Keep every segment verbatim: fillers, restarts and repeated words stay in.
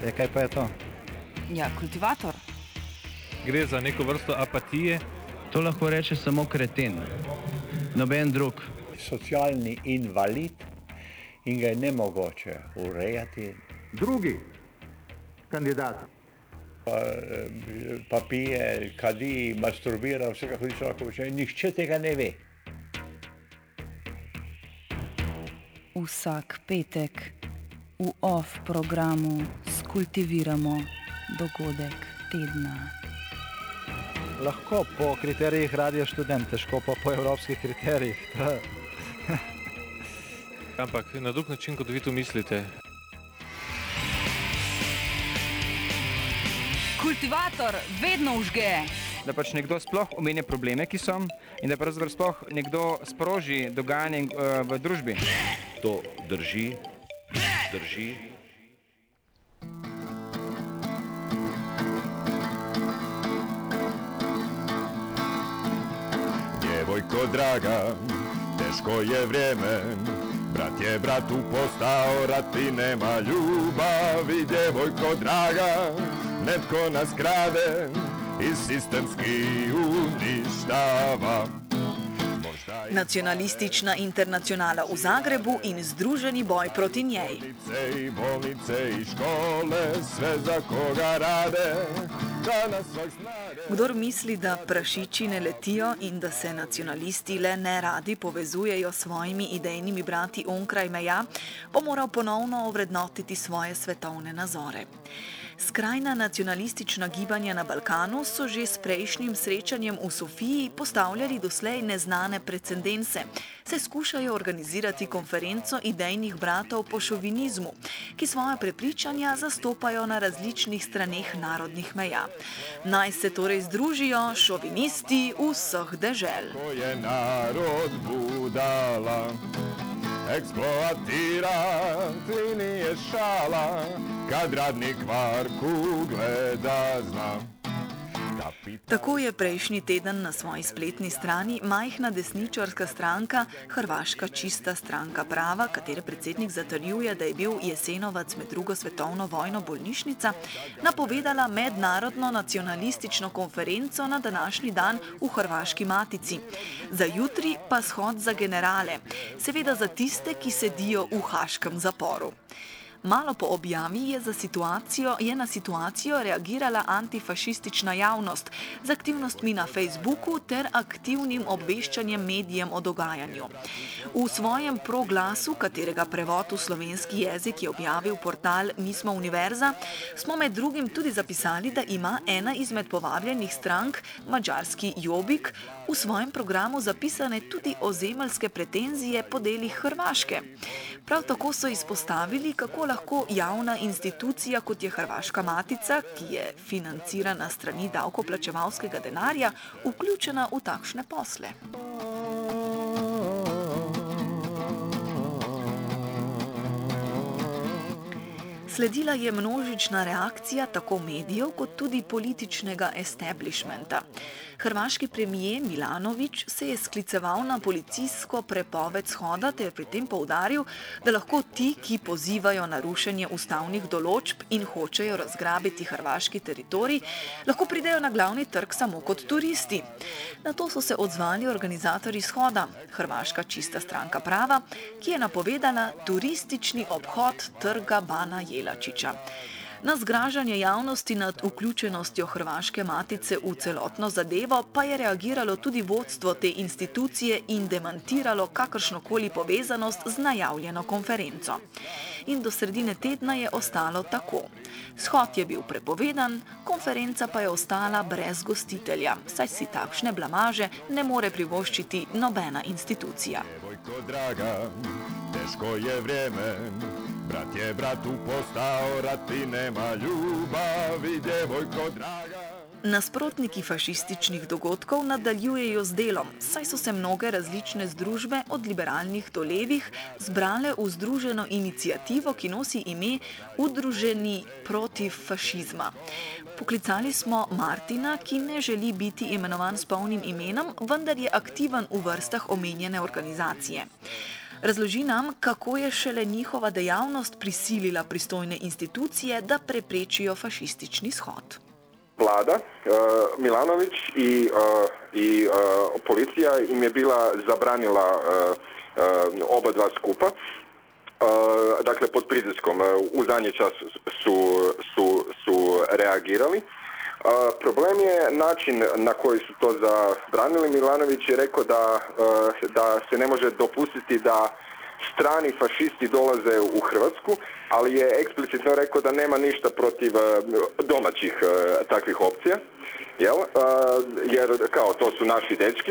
E, kaj pa je to? Ja, kultivator. Gre za neko vrsto apatije. To lahko reče samo kreten, noben drug. Socialni invalid in ga je nemogoče urejati. Drugi kandidat. Pa, pa pije, kadi, masturbira, vse kako ti lahko počne. Nihče tega ne ve. Vsak petek v off programu skultiviramo dogodek tedna. Lahko po kriterijih Radio Študent, težko pa po evropskih kriterijih. Ampak na drug način, kot vi to mislite. Kultivator vedno užge. Da pač nekdo sploh omenja probleme, ki so, in da pravzaprav sploh nekdo sproži dogajanje uh, v družbi. To drži, drži. Djevojko draga, teško je vrijeme, brat je bratu postao, rat i nema ljubavi. Djevojko draga, netko nas krade i sistemski uništava. Nacionalistična internacionala v Zagrebu in združeni boj proti njej. Bolnice i bolnice i škole, sve za koga rade, da nas svak znade. Kdor misli, da prašiči ne letijo in da se nacionalisti le neradi povezujejo s svojimi idejnimi brati onkraj meja, bo moral ponovno ovrednotiti svoje svetovne nazore. Skrajna nacionalistična gibanja na Balkanu so že s prejšnjim srečanjem v Sofiji postavljali doslej neznane precedense, saj skušajo organizirati konferenco idejnih bratov po šovinizmu, ki svoja prepričanja zastopajo na različnih straneh narodnih meja. Naj se torej združijo šovinisti vseh dežel. Ko je narod budala, eksploatirati nije šala, kad radnik varku gleda zna. Tako je prejšnji teden na svoji spletni strani majhna desničarska stranka Hrvaška čista stranka prava, katere predsednik zatrjuje, da je bil Jesenovac med drugo svetovno vojno bolnišnica, napovedala mednarodno nacionalistično konferenco na današnji dan v Hrvaški Matici. Za jutri pa shod za generale, seveda za tiste, ki sedijo v haaškem zaporu. Malo po objavi je, za situacijo, je na situacijo reagirala antifašistična javnost z aktivnostmi na Facebooku ter aktivnim obveščanjem medijem o dogajanju. V svojem proglasu, katerega prevod v slovenski jezik je objavil portal Mi smo univerza, smo med drugim tudi zapisali, da ima ena izmed povabljenih strank, madžarski Jobbik, v svojem programu zapisane tudi ozemeljske pretenzije po delih Hrvaške. Prav tako so izpostavili, kako lahko javna institucija, kot je Hrvaška Matica, ki je financirana strani davkoplačevalskega denarja, vključena v takšne posle. Sledila je množična reakcija tako medijev kot tudi političnega establishmenta. Hrvaški premijer Milanović se je skliceval na policijsko prepoved shoda ter pri tem poudaril, da lahko ti, ki pozivajo na rušenje ustavnih določb in hočejo razgrabiti hrvaški teritorij, lahko pridejo na glavni trg samo kot turisti. Na to so se odzvali organizatorji shoda, Hrvaška čista stranka prava, ki je napovedala turistični obhod trga Bana Jelačića. Na zgražanje javnosti nad vključenostjo Hrvaške Matice v celotno zadevo pa je reagiralo tudi vodstvo te institucije in demantiralo kakršnokoli povezanost z najavljeno konferenco. In do sredine tedna je ostalo tako. Shod je bil prepovedan, konferenca pa je ostala brez gostitelja, saj si takšne blamaže ne more privoščiti nobena institucija. Djevojko draga, teško je vrijeme, brat je bratu postao, rat i nema ljubavi, djevojko draga. Nasprotniki fašističnih dogodkov nadaljujejo z delom, saj so se mnoge različne združbe, od liberalnih do levih, zbrale v združeno iniciativo, ki nosi ime Udruženi protiv fašizma. Poklicali smo Martina, ki ne želi biti imenovan s polnim imenom, vendar je aktiven v vrstah omenjene organizacije. Razloži nam, kako je šele njihova dejavnost prisilila pristojne institucije, da preprečijo fašistični shod. Vlada, uh, Milanović i, uh, i uh, policija im je bila zabranila uh, uh, oba dva skupa. Uh, dakle, pod pritiskom uh, u zadnji čas su, su, su reagirali. Uh, problem je način na koji su to zabranili. Milanović je rekao da, uh, da se ne može dopustiti da strani fašisti dolaze u Hrvatsku, ali je eksplicitno rekao da nema ništa protiv domaćih takvih opcija, jel? Jer kao to su naši dečki.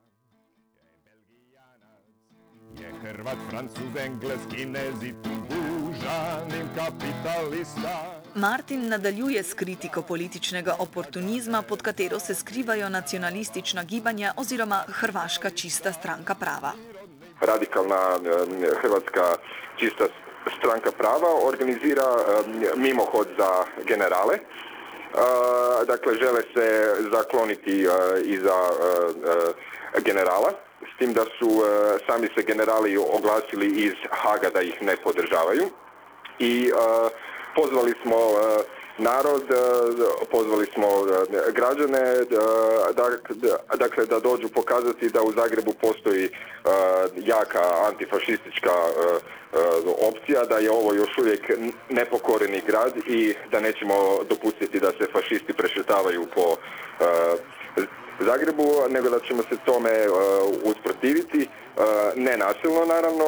Je Hrvat, Francuz, Englez, Kinezi, bužanim kapitalista. Martin nadaljuje s kritiko političnega oportunizma, pod katero se skrivajo nacionalistična gibanja oziroma Hrvaška čista stranka prava. Radikalna Hrvatska čista stranka prava organizira mimohod za generale. Dakle, žele se zakloniti iza generala, s tim da su sami se generali oglasili iz Haga da ih ne podržavaju. I pozvali smo narod, pozvali smo građane, dakle da dođu pokazati da u Zagrebu postoji jaka antifašistička opcija, da je ovo još uvijek nepokoreni grad i da nećemo dopustiti da se fašisti prešetavaju po Zagrebu, nego da ćemo se tome usprotiviti, ne nasilno naravno.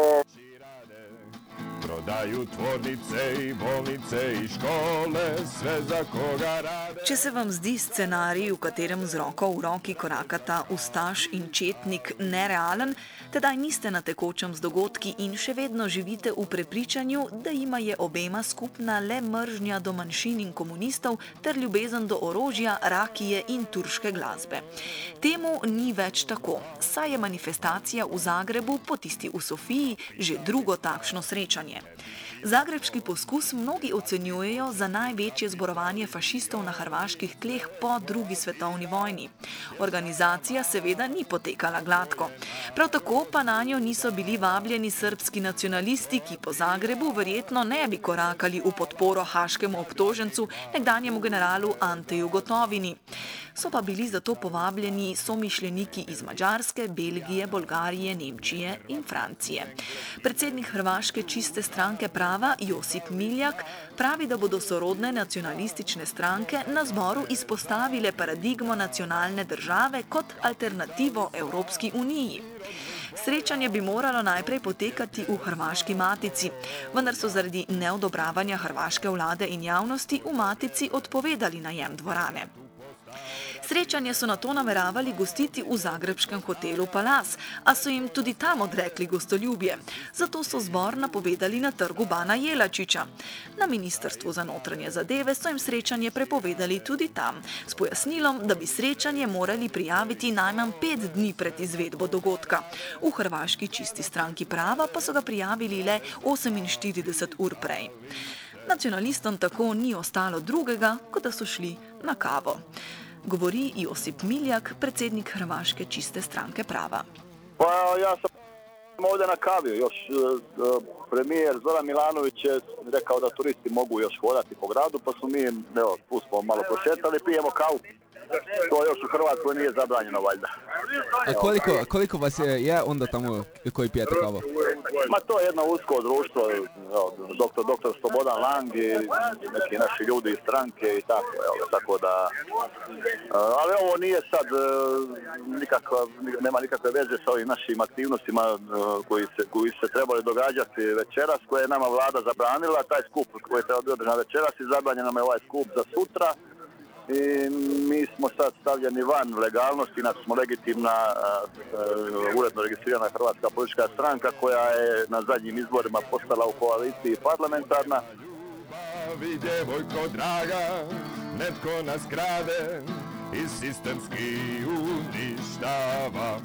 Prodaju tvornice i bolnice i škole, sve za koga rade. Če se vam zdi scenarij, v katerem z roko v roki korakata ustaš in četnik, nerealen, tedaj niste na tekočem z dogodki in še vedno živite v prepričanju, da jima je obema skupna le mržnja do manjšin in komunistov ter ljubezen do orožja, rakije in turške glasbe. Temu ni več tako, saj je manifestacija v Zagrebu po tisti v Sofiji že drugo takšno srečanje. Zagrebški poskus mnogi ocenjujejo za največje zborovanje fašistov na hrvaških tleh po drugi svetovni vojni. Organizacija seveda ni potekala gladko. Prav tako pa na njo niso bili vabljeni srbski nacionalisti, ki po Zagrebu verjetno ne bi korakali v podporo haškemu obtožencu, nekdanjemu generalu Anteju Gotovini. So pa bili zato povabljeni somišljeniki iz Madžarske, Belgije, Bolgarije, Nemčije in Francije. Predsednik Hrvaške čiste stranke prava Josip Miljak pravi, da bodo sorodne nacionalistične stranke na zboru izpostavile paradigmo nacionalne države kot alternativo Evropski uniji. Srečanje bi moralo najprej potekati v Hrvaški matici, vendar so zaradi neodobravanja hrvaške vlade in javnosti v matici odpovedali najem dvorane. Srečanje so nato nameravali gostiti v zagrebškem hotelu Palas, a so jim tudi tam odrekli gostoljubje. Zato so zbor napovedali na trgu Bana Jelačića. Na Ministrstvu za notranje zadeve so jim srečanje prepovedali tudi tam, s pojasnilom, da bi srečanje morali prijaviti najmanj pet dni pred izvedbo dogodka. V Hrvaški čisti stranki prava pa so ga prijavili le oseminštirideset ur prej. Nacionalistom tako ni ostalo drugega, kot da so šli na kavo. Govori Josip Miljak, predsednik Hrvaške čiste stranke prava. Pa ja sam ovdje na kavi, još premijer Zoran Milanović je rekao da turisti mogu još hodati po gradu, pa smo mi, evo, pustimo malo prošetali, pijemo kavu. To još u Hrvatskoj nije zabranjeno, valjda. A koliko, koliko vas je, je onda tamo koji pijete kavu? Ma to je jedno usko društvo, doktor, doktor Slobodan Lang i neki naši ljudi iz stranke i tako, evo, tako da... Ali ovo nije sad nikakva, nema nikakve veze sa ovim našim aktivnostima koji se, koji se trebali događati večeras, koje je nama vlada zabranila, taj skup koji je trebao biti održan večeras i zabranjen nam je ovaj skup za sutra. I mi smo sad stavljeni van legalnosti, znači smo legitimna, uh, uredno registrirana hrvatska politička stranka koja je na zadnjim izborima postala u koaliciji parlamentarna. Bavi djevojko draga, netko nas krade i sistemski uništava,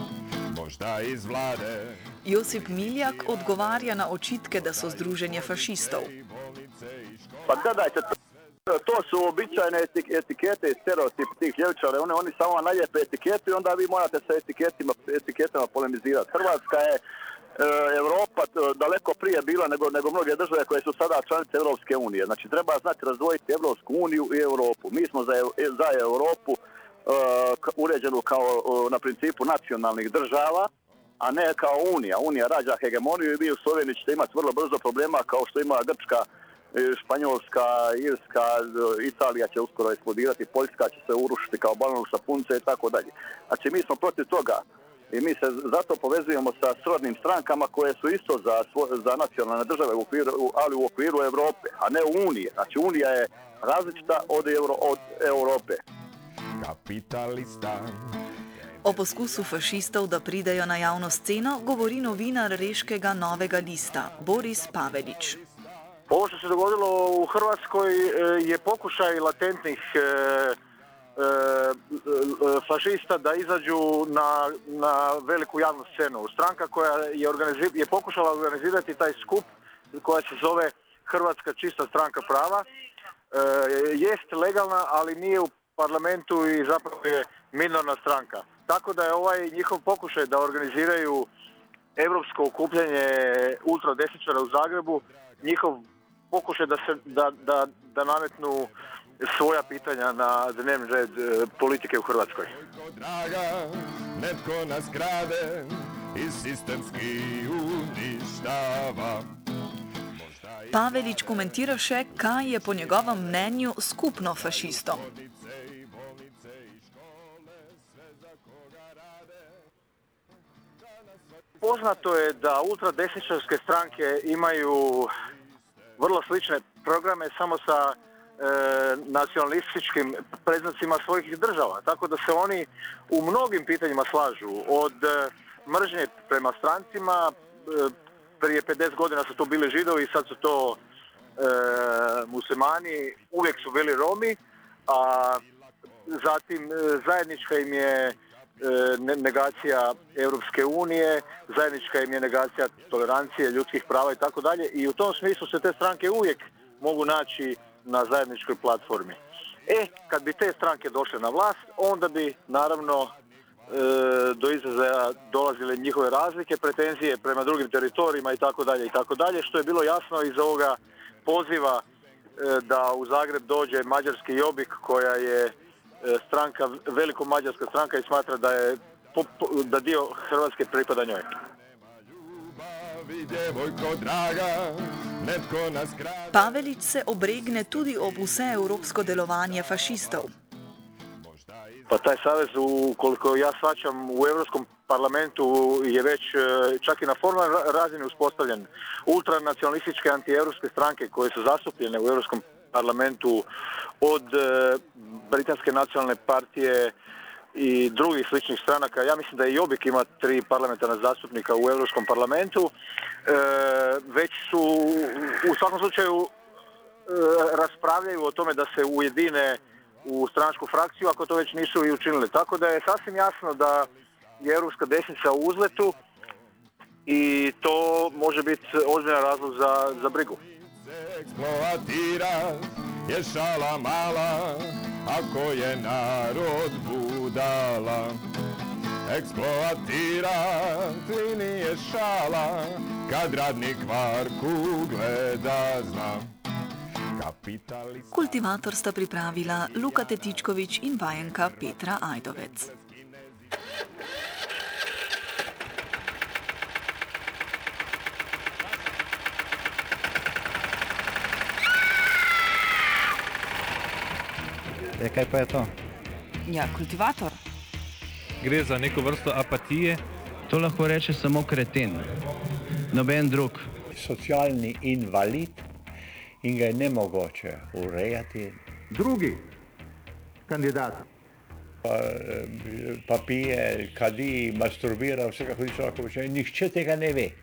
možda iz vlade. Josip Miljak odgovarja na očitke, da so združenje fašistov. Pa gledajte, to su običajne etikete i stereotip tih ljevičara. Oni, oni samo naljepe etiketu i onda vi morate sa etiketima, etiketama polemizirati. Hrvatska je Europa daleko prije bila nego, nego mnoge države koje su sada članice Europske unije. Znači treba znati razdvojiti Europsku uniju i Europu. Mi smo za, za Europu uh, uređenu kao uh, na principu nacionalnih država, a ne kao Unija. Unija rađa hegemoniju i vi u Sloveniji ćete imati vrlo brzo problema kao što ima Grčka, Španjolska, Irska, Italija će uskoro eksplodirati, Poljska će se urušiti kao balon sapunce i tako dalje. Znači mi smo protiv toga i mi se zato povezujemo sa srodnim strankama koje su isto za, za nacionalne države, u okviru, ali u okviru Europe, a ne Unije. Znači Unija je različita od, Euro, od Europe. Kapitalista. O poskusu fašistov, da pridejo na javno sceno, govori novinar Reškega Novega lista Boris Pavelić. Ovo što se dogodilo u Hrvatskoj je pokušaj latentnih e, e, fašista da izađu na, na veliku javnu scenu. Stranka koja je, je pokušala organizirati taj skup koja se zove Hrvatska čista stranka prava. E, jest legalna, ali nije u parlamentu i zapravo je minorna stranka. Tako da je ovaj njihov pokušaj da organiziraju europsko okupljanje ultradesničara u Zagrebu, njihov pokušaj da, se, da, da, da nametnu svoja pitanja na dnevni red politike u Hrvatskoj. Draga, netko nas krade i sistemski uništava. Pavelić komentira še, kaj je po njegovem mnenju skupno fašistom. Poznato je da ultradesničarske stranke imaju vrlo slične programe samo sa e, nacionalističkim predznacima svojih država. Tako da se oni u mnogim pitanjima slažu. Od e, mržnje prema strancima, e, prije pedeset godina su to bili Židovi, sad su to e, muslimani, uvijek su bili Romi, a zatim e, zajednička im je negacija Europske unije, zajednička im je negacija tolerancije, ljudskih prava i tako dalje, i u tom smislu se te stranke uvijek mogu naći na zajedničkoj platformi. E, kad bi te stranke došle na vlast, onda bi naravno e, do izražaja dolazile njihove razlike, pretenzije prema drugim teritorijima i tako dalje i tako dalje, što je bilo jasno iz ovoga poziva e, da u Zagreb dođe mađarski Jobbik, koja je stranka, veliko mađarska stranka, i smatra da je da dio Hrvatske pripada njoj. Pavelić se obregne tudi ob vseevropsko delovanje fašistov. Pa taj savez, ukoliko ja shvaćam, u Europskom parlamentu je već čak i na formalnoj razini uspostavljen. Ultranacionalističke antieuropske stranke koje su zastupljene u Europskom parlamentu od Britanske nacionalne partije i drugih sličnih stranaka. Ja mislim da i Jobbik ima tri parlamentarna zastupnika u Europskom parlamentu. E, već su u svakom slučaju e, raspravljaju o tome da se ujedine u stranačku frakciju, ako to već nisu i učinili. Tako da je sasvim jasno da je europska desnica u uzletu i to može biti ozbiljan razlog za, za brigu. Eksploatira je šala mala, ako je narod budala. Eksploatirati nije šala, kad radnik varku gleda zna. Kapitalist... Kultivator sta pripravila Luka Tetičkovič in vajenka Petra Ajdovec. E, kaj pa je to? Ja, kultivator. Gre za neko vrsto apatije. To lahko reče samo kreten, noben drug. Socialni invalid in ga je nemogoče urejati. Drugi kandidat. Pa, pa pije, kadi, masturbira, vse kako ti človek počne. Nihče tega ne ve.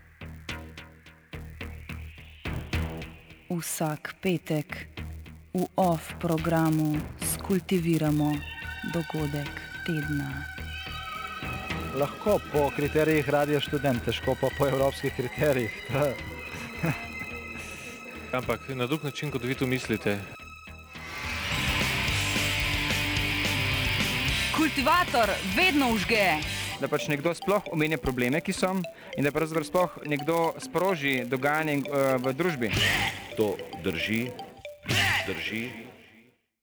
Vsak petek v off programu skultiviramo dogodek tedna. Lahko po kriterijih Radia Študent, težko pa po evropskih kriterijih. Ampak na drug način, kot vi to mislite. Kultivator vedno vžge. da pač nekdo sploh omenja probleme, ki so, in da pravzaprav sploh nekdo sproži dogajanje uh, v družbi. To drži, drži.